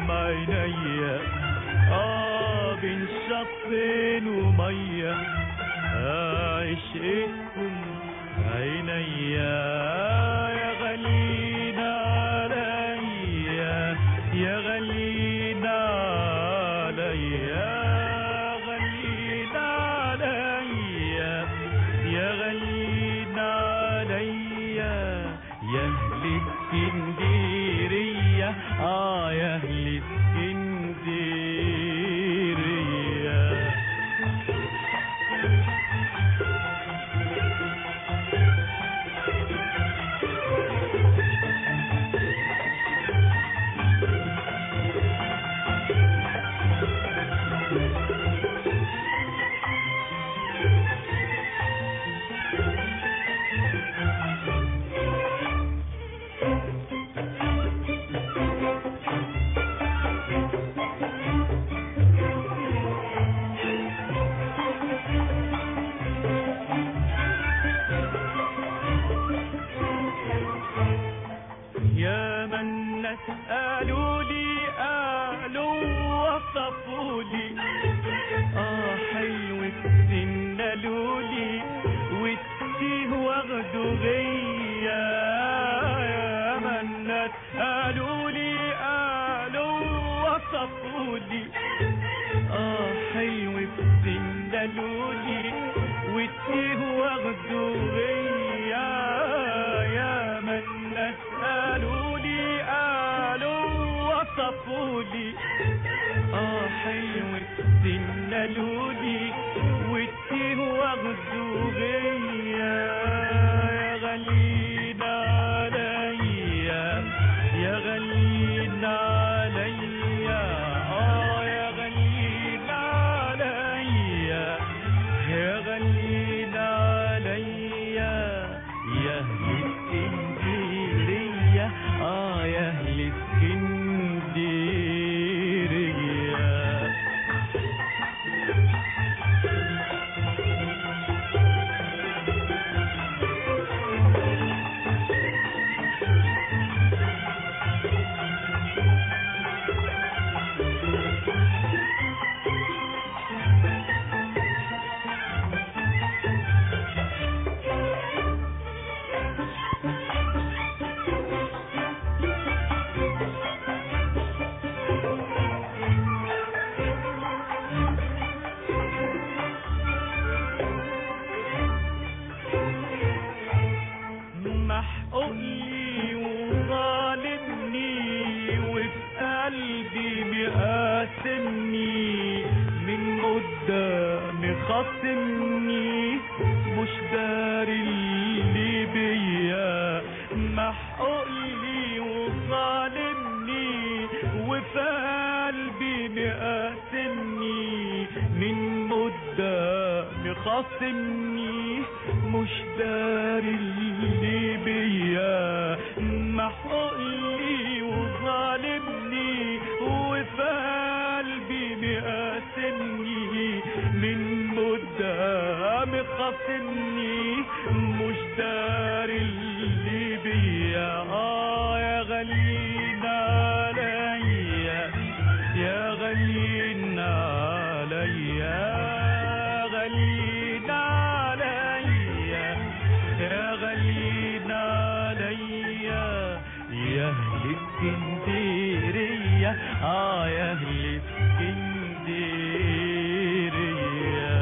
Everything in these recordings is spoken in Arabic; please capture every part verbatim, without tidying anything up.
عينيا اه بين شطين وميه عشقكم عينيا يا غالين عليا يا غالين عليا غالين عليا يا غالين عليا يا اهل اسكندريه اه يا اهل اسكندريه يا من الناس قالوا لي قالوا وصفوا لي اه حلو السن قالوا لي والتيه واخده غيا يا من الناس قالوا لي قالوا وصفوا لي اه حلو السن قالوا لي والتيه واخده غيا يا من الناس قالوا لي قالوا وصفوا لي اه حلو السن قالوا لي والتيه واخده غيا يا غالين عليا يا غالين عليا اه يا غالين عليا يا غالين عليا يا اهل اسكندريه اه يا اهل اسكندريه محقوق لي وظالمني وفي قلبي مقاسمني من قدامي خاصمني مش داري اللي بيا محقوق لي وظالمني وفي قلبي مقاسمني من قدامي خاصمني مش داري اللي بيا محقوق لي وظالمني وفي قلبي مقاسمني من قدامي خاصمني مش داري اللي بيا اه يا غالين عليا يا غالين عليا غالين عليا يا غالين عليا يا اهل اسكندريه اه يا اهل اسكندريه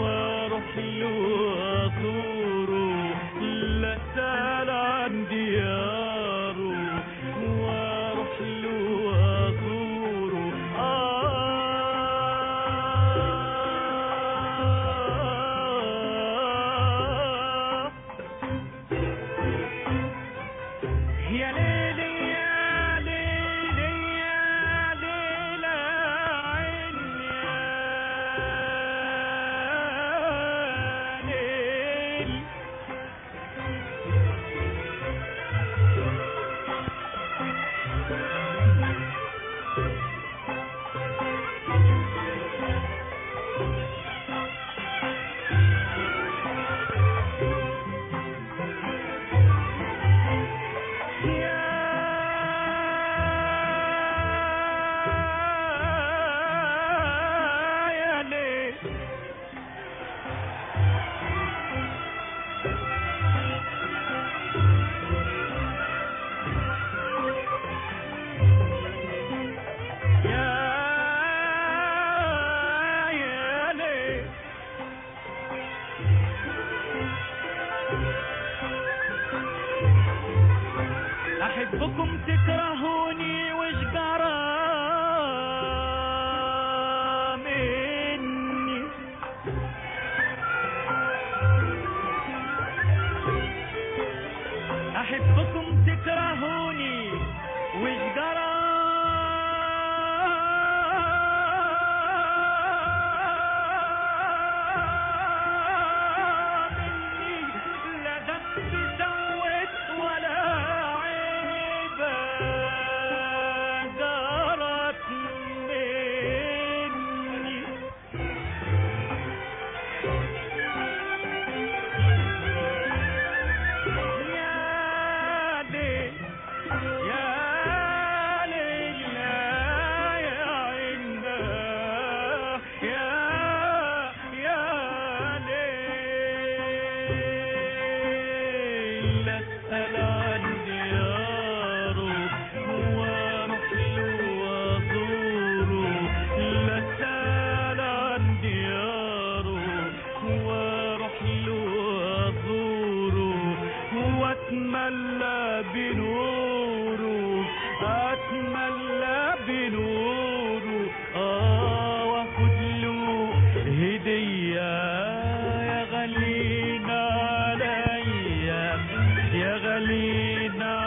له أطوره لا سأل عن دياره احبكم تكرهوني وش جرى مني، احبكم تكرهوني وش جرى مني، لا ذنب سويت ولا عيبة جرت مني. يا ليل يا ليل يا عنا يا يا ليل، اسأل عن دياره واروح له وازوره، لا اسأل عن دياره واروح له وازوره، واتملى بنوره اتملى بنوره، اه واخد له هدية يا غالين عليا يا غالين